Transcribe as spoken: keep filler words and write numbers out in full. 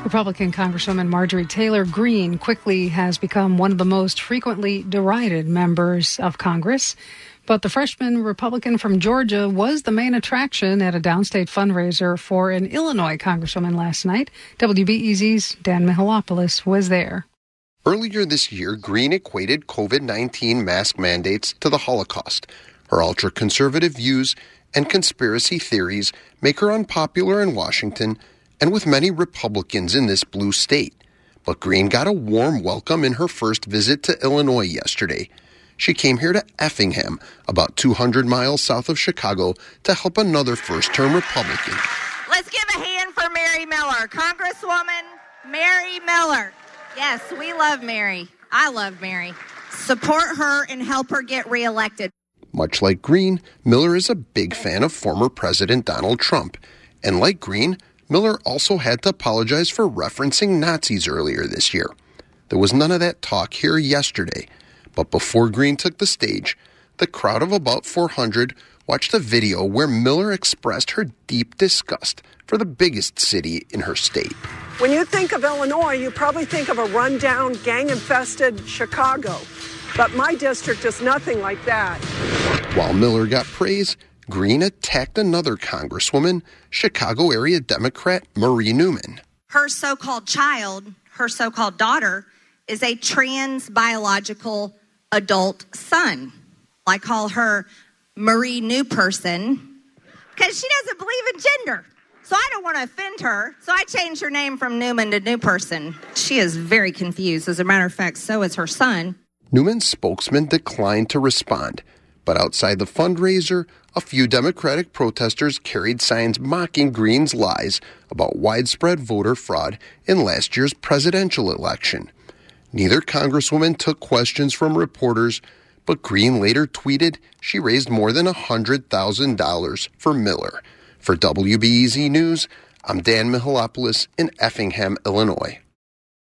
Republican Congresswoman Marjorie Taylor Greene quickly has become one of the most frequently derided members of Congress. But the freshman Republican from Georgia was the main attraction at a downstate fundraiser for an Illinois congresswoman last night. W B E Z's Dan Mihalopoulos was there. Earlier this year, Greene equated covid nineteen mask mandates to the Holocaust. Her ultra-conservative views and conspiracy theories make her unpopular in Washington and with many Republicans in this blue state. But Greene got a warm welcome in her first visit to Illinois yesterday. She came here to Effingham, about two hundred miles south of Chicago, to help another first-term Republican. Let's give a hand for Mary Miller, Congresswoman Mary Miller. Yes, we love Mary. I love Mary. Support her and help her get reelected. Much like Greene, Miller is a big fan of former President Donald Trump. And like Greene, Miller also had to apologize for referencing Nazis earlier this year. There was none of that talk here yesterday. But before Greene took the stage, the crowd of about four hundred watched a video where Miller expressed her deep disgust for the biggest city in her state. When you think of Illinois, you probably think of a rundown, gang-infested Chicago. But my district is nothing like that. While Miller got praise, Greene attacked another congresswoman, Chicago area Democrat Marie Newman. Her so-called child, her so-called daughter, is a trans biological adult son. I call her Marie New Person because she doesn't believe in gender. So I don't want to offend her. So I changed her name from Newman to New Person. She is very confused. As a matter of fact, so is her son. Newman's spokesman declined to respond. But outside the fundraiser, a few Democratic protesters carried signs mocking Greene's lies about widespread voter fraud in last year's presidential election. Neither congresswoman took questions from reporters, but Greene later tweeted she raised more than one hundred thousand dollars for Miller. For W B E Z News, I'm Dan Mihalopoulos in Effingham, Illinois.